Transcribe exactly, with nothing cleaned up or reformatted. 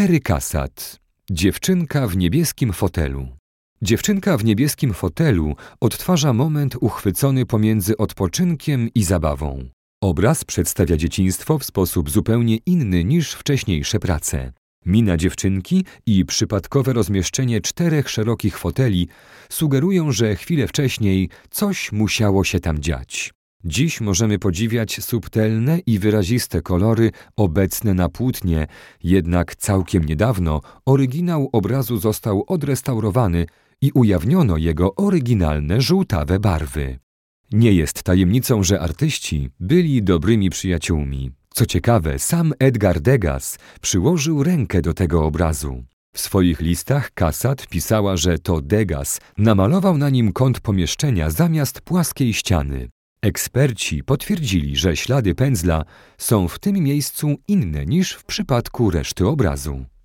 Terry Cassatt. Dziewczynka w niebieskim fotelu. Dziewczynka w niebieskim fotelu odtwarza moment uchwycony pomiędzy odpoczynkiem i zabawą. Obraz przedstawia dzieciństwo w sposób zupełnie inny niż wcześniejsze prace. Mina dziewczynki i przypadkowe rozmieszczenie czterech szerokich foteli sugerują, że chwilę wcześniej coś musiało się tam dziać. Dziś możemy podziwiać subtelne i wyraziste kolory obecne na płótnie, jednak całkiem niedawno oryginał obrazu został odrestaurowany i ujawniono jego oryginalne żółtawe barwy. Nie jest tajemnicą, że artyści byli dobrymi przyjaciółmi. Co ciekawe, sam Edgar Degas przyłożył rękę do tego obrazu. W swoich listach Cassatt pisała, że to Degas namalował na nim kąt pomieszczenia zamiast płaskiej ściany. Eksperci potwierdzili, że ślady pędzla są w tym miejscu inne niż w przypadku reszty obrazu.